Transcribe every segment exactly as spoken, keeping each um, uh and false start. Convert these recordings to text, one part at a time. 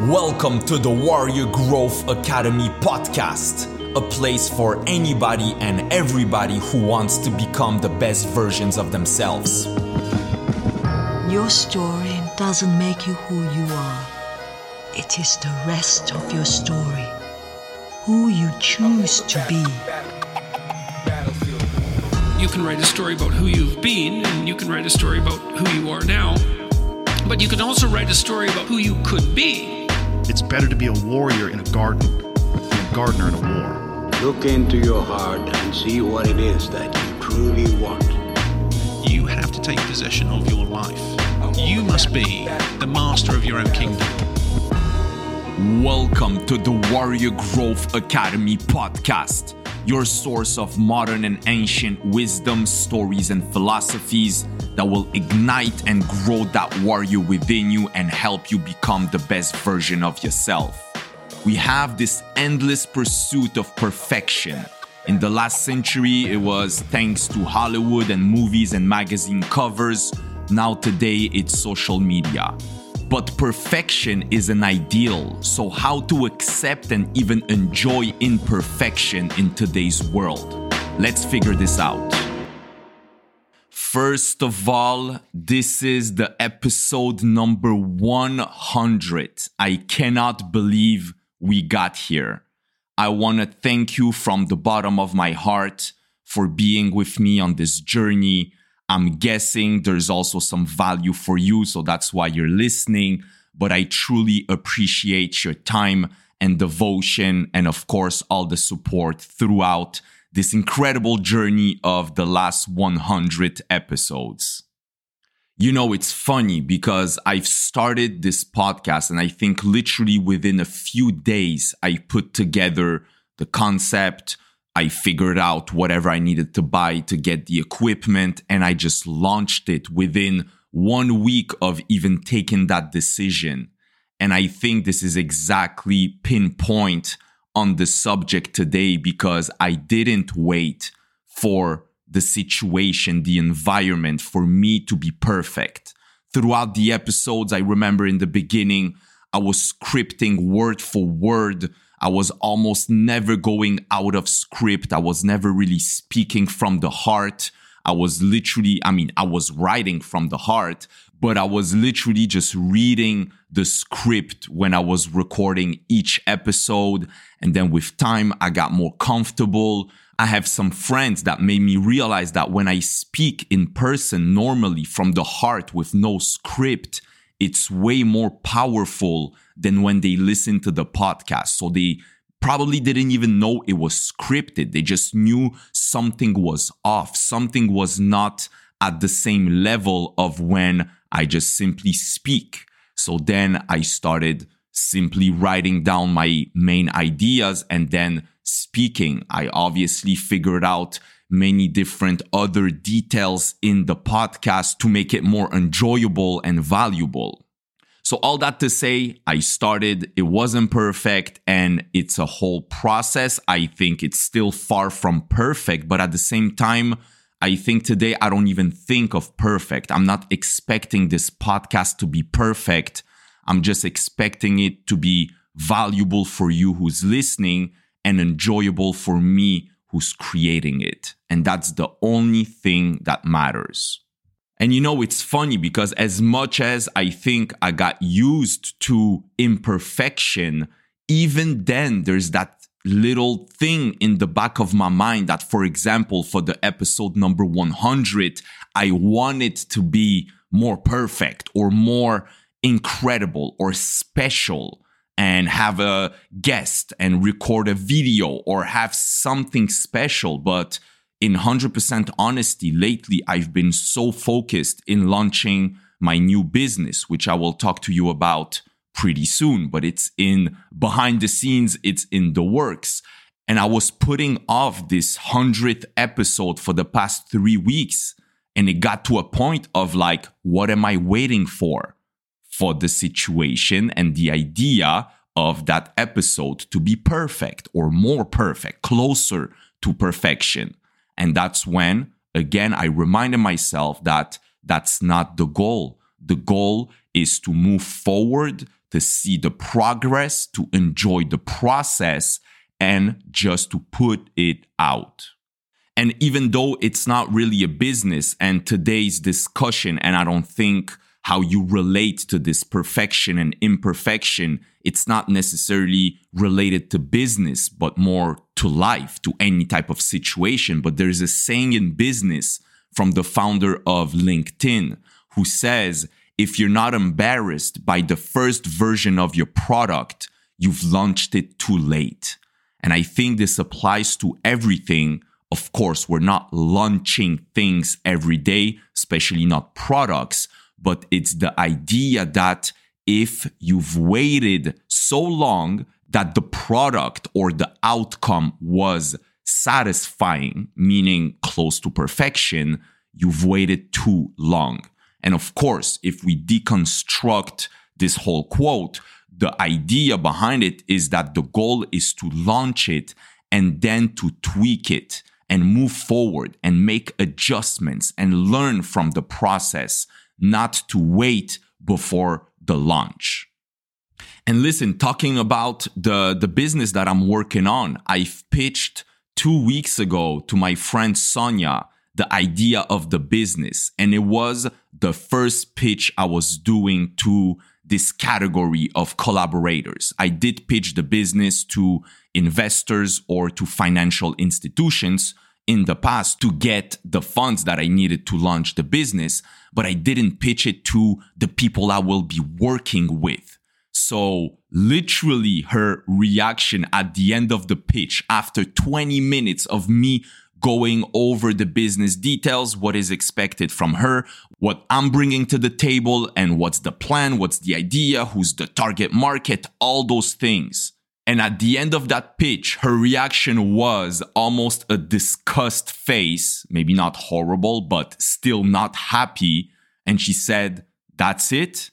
Welcome to the Warrior Growth Academy podcast, a place for anybody and everybody who wants to become the best versions of themselves. Your story doesn't make you who you are. It is the rest of your story, who you choose to be. You can write a story about who you've been, and you can write a story about who you are now, but you can also write a story about who you could be. It's better to be a warrior in a garden than a gardener in a war. Look into your heart and see what it is that you truly want. You have to take possession of your life. You must be the master of your own kingdom. Welcome to the Warrior Growth Academy podcast, your source of modern and ancient wisdom, stories, and philosophies that will ignite and grow that warrior within you and help you become the best version of yourself. We have this endless pursuit of perfection. In the last century, it was thanks to Hollywood and movies and magazine covers. Now today, it's social media. But perfection is an ideal, so how to accept and even enjoy imperfection in today's world? Let's figure this out. First of all, this is the episode number one hundred. I cannot believe we got here. I want to thank you from the bottom of my heart for being with me on this journey. I'm guessing there's also some value for you, so that's why you're listening. But I truly appreciate your time and devotion, and of course, all the support throughout this incredible journey of the last one hundred episodes. You know, it's funny because I've started this podcast, and I think literally within a few days, I put together the concept. I figured out whatever I needed to buy to get the equipment, and I just launched it within one week of even taking that decision. And I think this is exactly pinpoint on the subject today because I didn't wait for the situation, the environment for me to be perfect. Throughout the episodes, I remember in the beginning, I was scripting word for word. I was almost never going out of script. I was never really speaking from the heart. I was literally, I mean, I was writing from the heart, but I was literally just reading the script when I was recording each episode. And then with time, I got more comfortable. I have some friends that made me realize that when I speak in person normally from the heart with no script, it's way more powerful than when they listen to the podcast. So they probably didn't even know it was scripted. They just knew something was off. Something was not at the same level of when I just simply speak. So then I started simply writing down my main ideas and then speaking. I obviously figured out many different other details in the podcast to make it more enjoyable and valuable. So all that to say, I started, it wasn't perfect, and it's a whole process. I think it's still far from perfect, but at the same time, I think today I don't even think of perfect. I'm not expecting this podcast to be perfect. I'm just expecting it to be valuable for you who's listening and enjoyable for me who's creating it. And that's the only thing that matters. And you know, it's funny because as much as I think I got used to imperfection, even then there's that little thing in the back of my mind that, for example, for the episode number one hundred, I wanted to be more perfect or more incredible or special and have a guest and record a video or have something special. But in one hundred percent honesty, lately, I've been so focused in launching my new business, which I will talk to you about pretty soon, but it's in behind the scenes, it's in the works. And I was putting off this hundredth episode for the past three weeks. And it got to a point of like, what am I waiting for? For the situation and the idea of that episode to be perfect or more perfect, closer to perfection. And that's when, again, I reminded myself that that's not the goal. The goal is to move forward, to see the progress, to enjoy the process, and just to put it out. And even though it's not really a business and today's discussion, and I don't think how you relate to this perfection and imperfection, it's not necessarily related to business, but more to life, to any type of situation. But there's a saying in business from the founder of LinkedIn who says, if you're not embarrassed by the first version of your product, you've launched it too late. And I think this applies to everything. Of course, we're not launching things every day, especially not products, but it's the idea that if you've waited so long that the product or the outcome was satisfying, meaning close to perfection, you've waited too long. And of course, if we deconstruct this whole quote, the idea behind it is that the goal is to launch it and then to tweak it and move forward and make adjustments and learn from the process, not to wait before the launch. And listen, talking about the, the business that I'm working on, I've pitched two weeks ago to my friend Sonia the idea of the business. And it was the first pitch I was doing to this category of collaborators. I did pitch the business to investors or to financial institutions in the past to get the funds that I needed to launch the business, but I didn't pitch it to the people I will be working with. So literally her reaction at the end of the pitch, after twenty minutes of me going over the business details, what is expected from her, what I'm bringing to the table, and what's the plan, what's the idea, who's the target market, all those things. And at the end of that pitch, her reaction was almost a disgust face, maybe not horrible, but still not happy. And she said, "That's it?"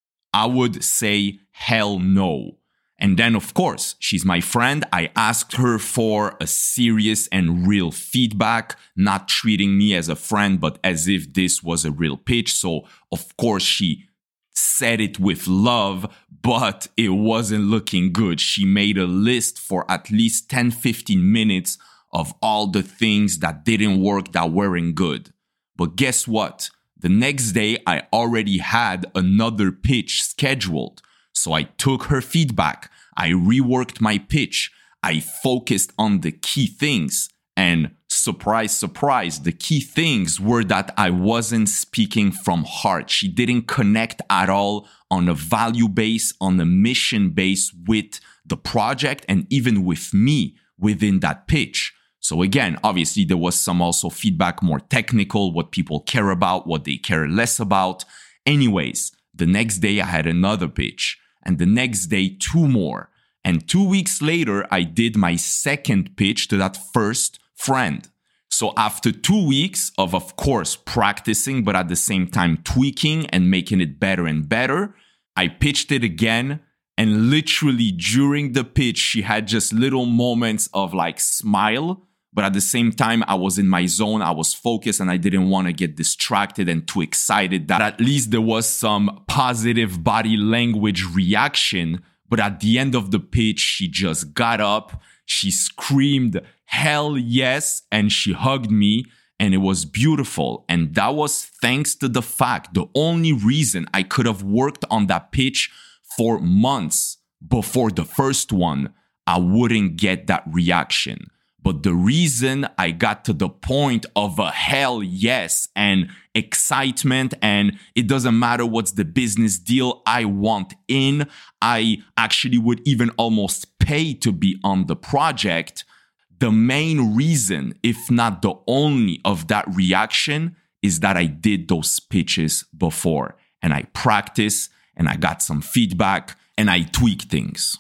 I would say, hell no. And then, of course, she's my friend. I asked her for a serious and real feedback, not treating me as a friend, but as if this was a real pitch. So, of course, she said it with love, but it wasn't looking good. She made a list for at least ten, fifteen minutes of all the things that didn't work, that weren't good. But guess what? The next day, I already had another pitch scheduled. So I took her feedback. I reworked my pitch. I focused on the key things. And surprise, surprise, the key things were that I wasn't speaking from heart. She didn't connect at all on a value base, on a mission base with the project and even with me within that pitch. So again, obviously there was some also feedback, more technical, what people care about, what they care less about. Anyways, the next day I had another pitch. And the next day, two more. And two weeks later, I did my second pitch to that first friend. So after two weeks of, of course, practicing, but at the same time tweaking and making it better and better, I pitched it again. And literally during the pitch, she had just little moments of like smile. But at the same time, I was in my zone, I was focused, and I didn't want to get distracted and too excited that at least there was some positive body language reaction. But at the end of the pitch, she just got up, she screamed, "Hell yes," and she hugged me, and it was beautiful. And that was thanks to the fact, the only reason I could have worked on that pitch for months before the first one, I wouldn't get that reaction. But the reason I got to the point of a hell yes and excitement, and it doesn't matter what's the business deal I want in, I actually would even almost pay to be on the project. The main reason, if not the only, of that reaction is that I did those pitches before and I practiced and I got some feedback and I tweaked things.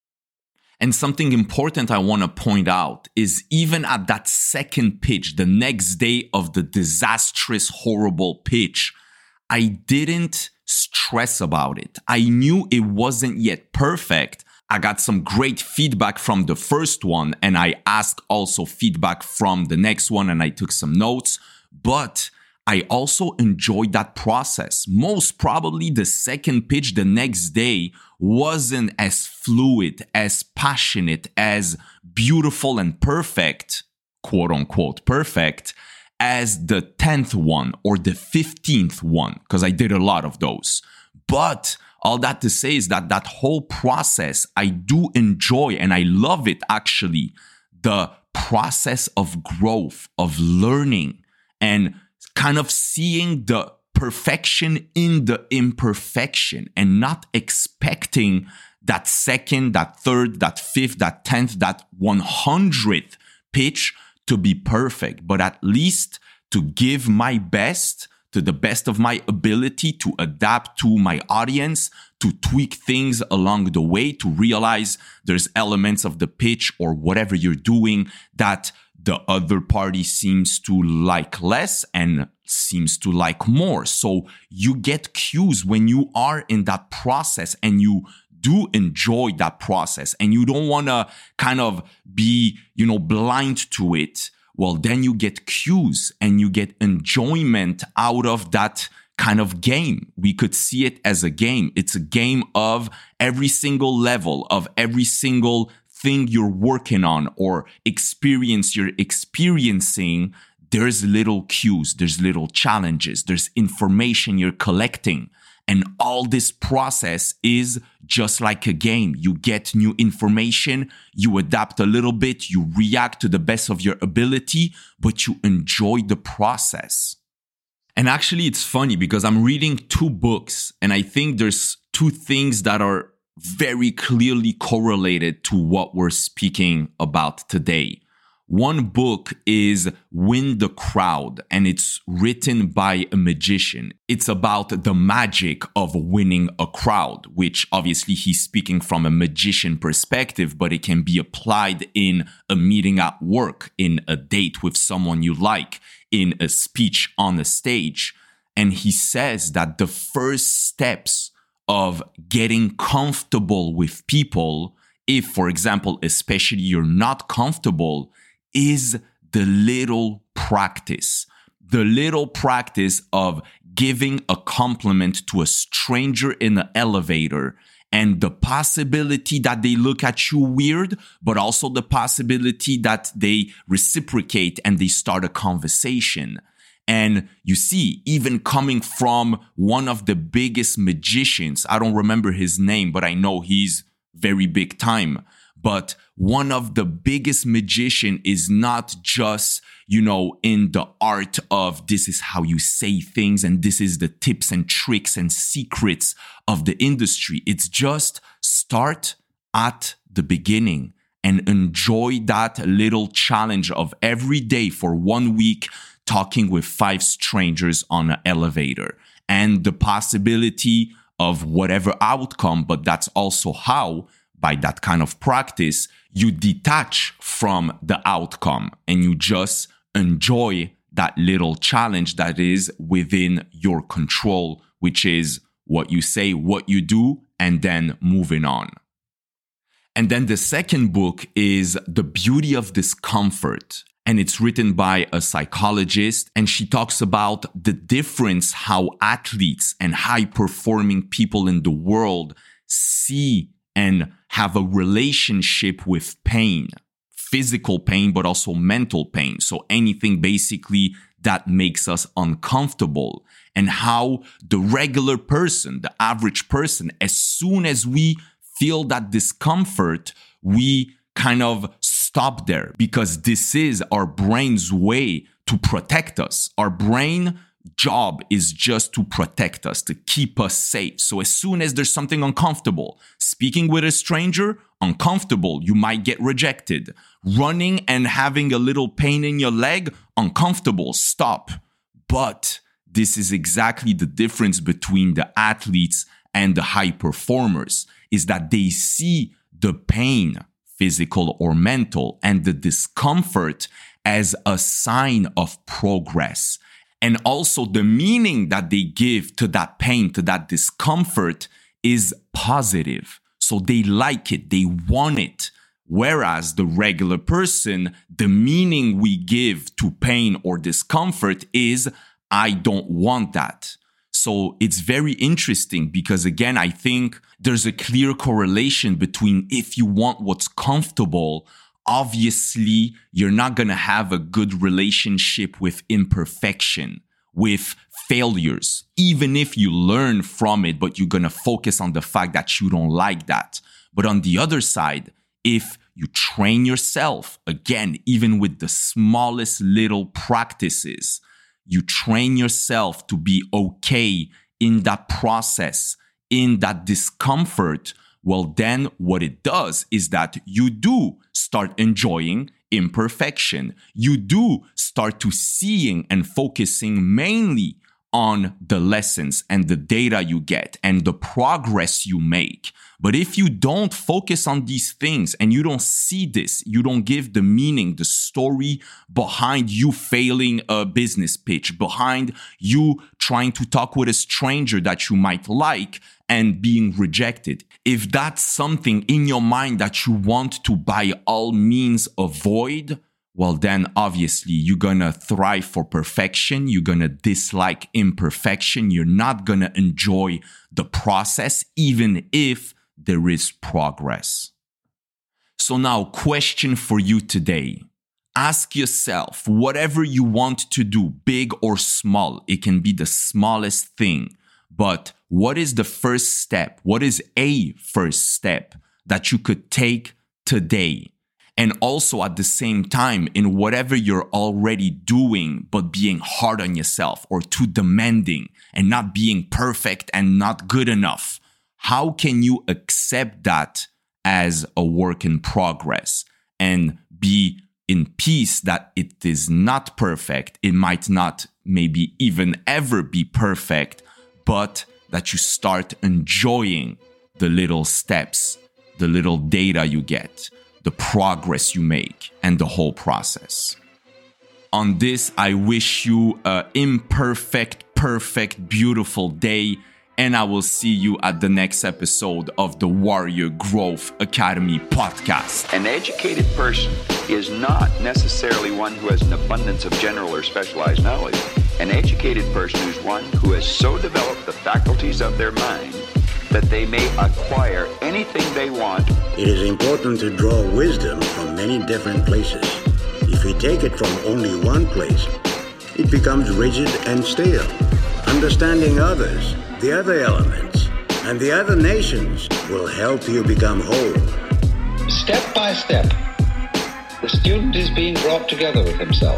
And something important I want to point out is even at that second pitch, the next day of the disastrous, horrible pitch, I didn't stress about it. I knew it wasn't yet perfect. I got some great feedback from the first one, and I asked also feedback from the next one, and I took some notes. But I also enjoyed that process. Most probably the second pitch the next day wasn't as fluid, as passionate, as beautiful and perfect, quote unquote perfect, as the tenth one or the fifteenth one, because I did a lot of those. But all that to say is that that whole process, I do enjoy and I love it actually. The process of growth, of learning, and kind of seeing the perfection in the imperfection and not expecting that second, that third, that fifth, that tenth, that one hundredth pitch to be perfect, but at least to give my best, to the best of my ability, to adapt to my audience, to tweak things along the way, to realize there's elements of the pitch or whatever you're doing that the other party seems to like less and seems to like more. So you get cues when you are in that process and you do enjoy that process and you don't want to kind of be, you know, blind to it. Well, then you get cues and you get enjoyment out of that kind of game. We could see it as a game. It's a game of every single level, of every single thing you're working on or experience you're experiencing. There's little cues, there's little challenges, there's information you're collecting. And all this process is just like a game. You get new information, you adapt a little bit, you react to the best of your ability, but you enjoy the process. And actually, it's funny because I'm reading two books and I think there's two things that are very clearly correlated to what we're speaking about today. One book is Win the Crowd, and it's written by a magician. It's about the magic of winning a crowd, which obviously he's speaking from a magician perspective, but it can be applied in a meeting at work, in a date with someone you like, in a speech on a stage. And he says that the first steps of getting comfortable with people, if, for example, especially you're not comfortable, is the little practice. The little practice of giving a compliment to a stranger in the elevator and the possibility that they look at you weird, but also the possibility that they reciprocate and they start a conversation. And you see, even coming from one of the biggest magicians, I don't remember his name, but I know he's very big time. But one of the biggest magician is not just, you know, in the art of this is how you say things and this is the tips and tricks and secrets of the industry. It's just start at the beginning and enjoy that little challenge of every day for one week talking with five strangers on an elevator and the possibility of whatever outcome, but that's also how, by that kind of practice, you detach from the outcome and you just enjoy that little challenge that is within your control, which is what you say, what you do, and then moving on. And then the second book is The Beauty of Discomfort. And it's written by a psychologist, and she talks about the difference how athletes and high-performing people in the world see and have a relationship with pain, physical pain, but also mental pain. So anything basically that makes us uncomfortable, and how the regular person, the average person, as soon as we feel that discomfort, we kind of stop there because this is our brain's way to protect us. Our brain job is just to protect us, to keep us safe. So as soon as there's something uncomfortable, speaking with a stranger, uncomfortable, you might get rejected. Running and having a little pain in your leg, uncomfortable, stop. But this is exactly the difference between the athletes and the high performers, is that they see the pain, physical or mental, and the discomfort as a sign of progress. And also the meaning that they give to that pain, to that discomfort is positive. So they like it, they want it. Whereas the regular person, the meaning we give to pain or discomfort is, I don't want that. So it's very interesting because, again, I think there's a clear correlation between if you want what's comfortable, obviously you're not going to have a good relationship with imperfection, with failures, even if you learn from it, but you're going to focus on the fact that you don't like that. But on the other side, if you train yourself, again, even with the smallest little practices, you train yourself to be okay in that process, in that discomfort, well, then what it does is that you do start enjoying imperfection. You do start to seeing and focusing mainly on the lessons and the data you get and the progress you make. But if you don't focus on these things and you don't see this, you don't give the meaning, the story behind you failing a business pitch, behind you trying to talk with a stranger that you might like and being rejected. If that's something in your mind that you want to by all means avoid, well, then obviously you're going to thrive for perfection. You're going to dislike imperfection. You're not going to enjoy the process, even if there is progress. So now, question for you today. Ask yourself, whatever you want to do, big or small, it can be the smallest thing, but what is the first step? What is a first step that you could take today? And also at the same time, in whatever you're already doing, but being hard on yourself or too demanding and not being perfect and not good enough, how can you accept that as a work in progress and be in peace that it is not perfect? It might not maybe even ever be perfect, but that you start enjoying the little steps, the little data you get, the progress you make, and the whole process. On this, I wish you an imperfect, perfect, beautiful day, and I will see you at the next episode of the Warrior Growth Academy podcast. An educated person is not necessarily one who has an abundance of general or specialized knowledge. An educated person is one who has so developed the faculties of their mind that they may acquire anything they want. It is important to draw wisdom from many different places. If we take it from only one place, it becomes rigid and stale. Understanding others, the other elements, and the other nations will help you become whole. Step by step, the student is being brought together with himself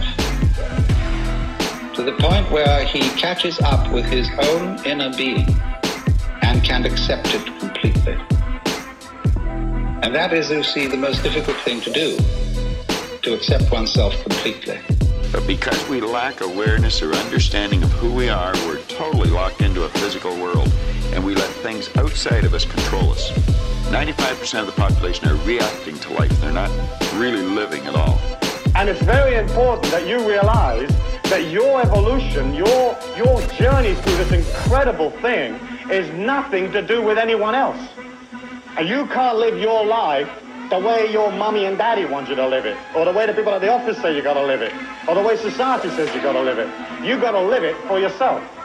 to the point where he catches up with his own inner being and can accept it completely. And that is, you see, the most difficult thing to do, to accept oneself completely. But because we lack awareness or understanding of who we are, we're totally locked into a physical world, and we let things outside of us control us. ninety-five percent of the population are reacting to life. They're not really living at all. And it's very important that you realize that your evolution, your, your journey through this incredible thing is nothing to do with anyone else. And you can't live your life the way your mummy and daddy want you to live it, or the way the people at the office say you gotta live it, or the way society says you gotta live it. You gotta live it for yourself.